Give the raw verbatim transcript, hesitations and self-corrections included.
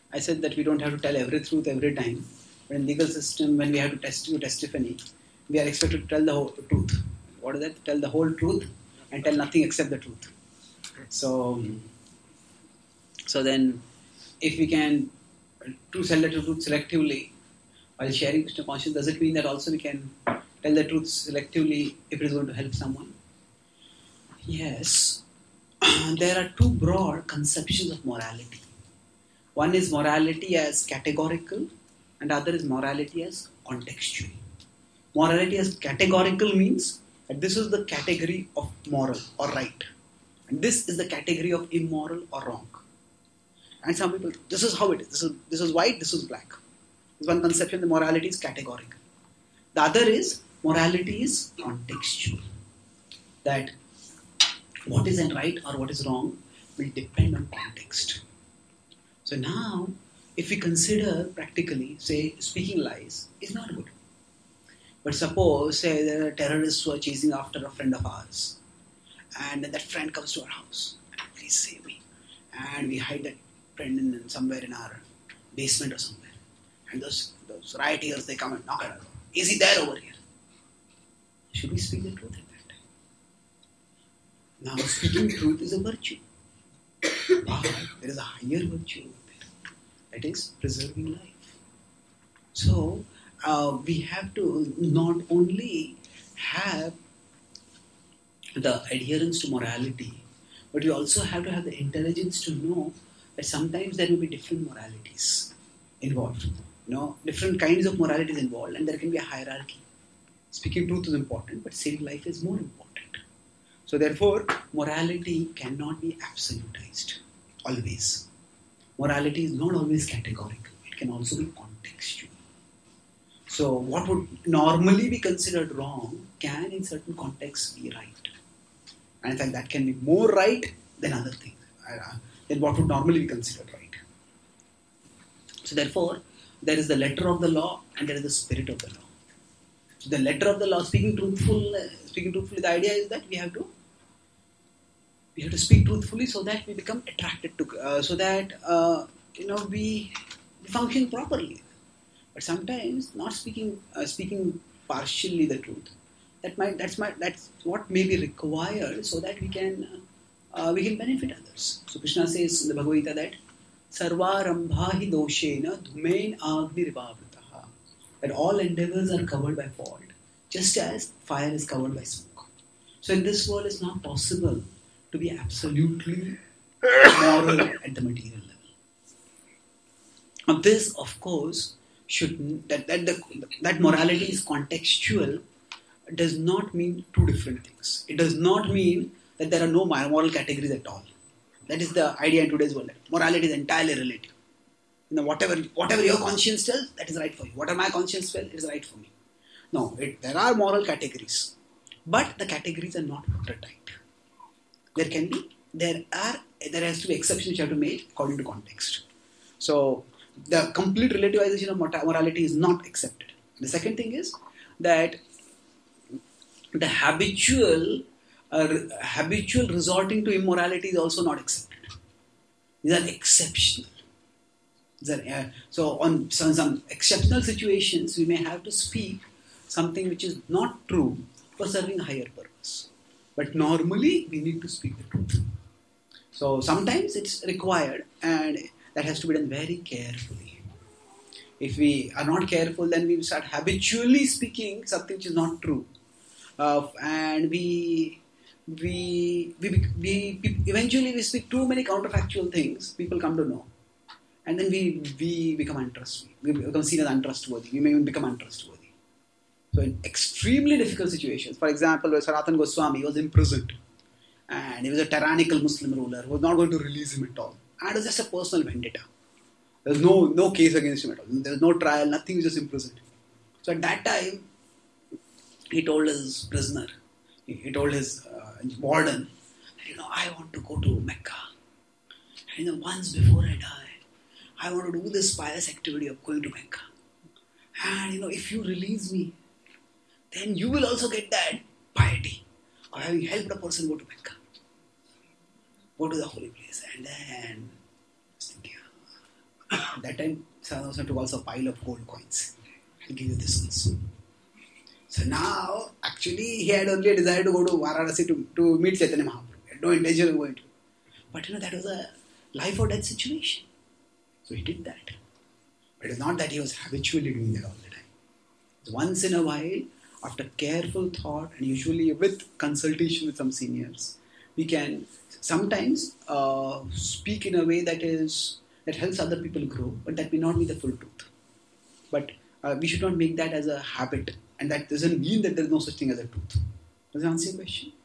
I said that we don't have to tell every truth every time. But in legal system, when we have to test to testify, we are expected to tell the whole truth. What is that? Tell the whole truth and tell nothing except the truth. So, so then, if we can to tell the truth selectively while sharing Krishna consciousness, does it mean that also we can tell the truth selectively if it is going to help someone? Yes. There are two broad conceptions of morality. One is morality as categorical and the other is morality as contextual. Morality as categorical means that this is the category of moral or right. And this is the category of immoral or wrong. And some people, this is how it is. This is, this is white, this is black. This one conception, the morality is categorical. The other is, morality is contextual. That what is right or what is wrong will depend on context. So now, if we consider practically, say, speaking lies is not good. But suppose, say, the terrorists were chasing after a friend of ours. And then that friend comes to our house. Please save me. And we hide that friend in, somewhere in our basement or somewhere. And those, those rioters, they come and knock at our door. Is he there over here? Should we speak the truth at that time? Now, speaking truth is a virtue. But there is a higher virtue there. That is preserving life. So, uh, we have to not only have the adherence to morality, but we also have to have the intelligence to know that sometimes there will be different moralities involved. You know, different kinds of moralities involved, and there can be a hierarchy. Speaking truth is important, but saving life is more important. So therefore, morality cannot be absolutized, always. Morality is not always categorical. It can also be contextual. So what would normally be considered wrong can in certain contexts be right. And in fact, that can be more right than other things, uh, than what would normally be considered right. So therefore, there is the letter of the law and there is the spirit of the law. So the letter of the law, speaking truthful, uh, speaking truthfully, the idea is that we have to we have to speak truthfully so that we become attracted to, uh, so that uh, you know we, we function properly. But sometimes not speaking uh, speaking partially the truth. That might that's my that's what may be required so that we can uh, we can benefit others. So Krishna says in the Bhagavad Gita that Sarvarambhahi doshena dhumain agni rivavritaha, that all endeavors are covered by fault, just as fire is covered by smoke. So in this world, it's not possible to be absolutely moral at the material level. Now this, of course, should that that the, that morality is contextual does not mean two different things. It does not mean that there are no moral categories at all. That is the idea in today's world. Morality is entirely relative. You know, whatever whatever your conscience tells, that is right for you. Whatever my conscience tells, it is right for me. No, it, there are moral categories, but the categories are not watertight. There can be, there are, there has to be exceptions which have to be made according to context. So the complete relativization of morality is not accepted. The second thing is that the habitual uh, habitual resorting to immorality is also not accepted. These are exceptional. These are, uh, so on some, some exceptional situations, we may have to speak something which is not true for serving a higher purpose. But normally, we need to speak the truth. So sometimes it's required, and that has to be done very carefully. If we are not careful, then we start habitually speaking something which is not true. Uh, and we, we, we, we, we, eventually we speak too many counterfactual things, people come to know. And then we, we become untrustworthy. We become seen as untrustworthy. We may even become untrustworthy. So in extremely difficult situations, for example, where Sanatana Goswami was imprisoned and he was a tyrannical Muslim ruler who was not going to release him at all. And it was just a personal vendetta. There was no, no case against him at all. There was no trial, nothing, he was just imprisoned. So at that time, he told his prisoner, he, he told his uh, warden, you know, I want to go to Mecca. And, you know, once before I die, I want to do this pious activity of going to Mecca. And, you know, if you release me, then you will also get that piety of having helped a person go to Mecca. Go to the holy place. And then, I was thinking, at that time, Sadhu took also a pile of gold coins. I'll give you this also. So now, actually, he had only a desire to go to Varanasi to, to meet Chaitanya Mahaprabhu. He had no intention of going to. But you know, that was a life or death situation. So he did that. But it's not that he was habitually doing that all the time. So once in a while, after careful thought and usually with consultation with some seniors, we can sometimes uh, speak in a way that is that helps other people grow, but that may not be the full truth. But uh, we should not make that as a habit, and that doesn't mean that there is no such thing as a truth. Does that answer your question?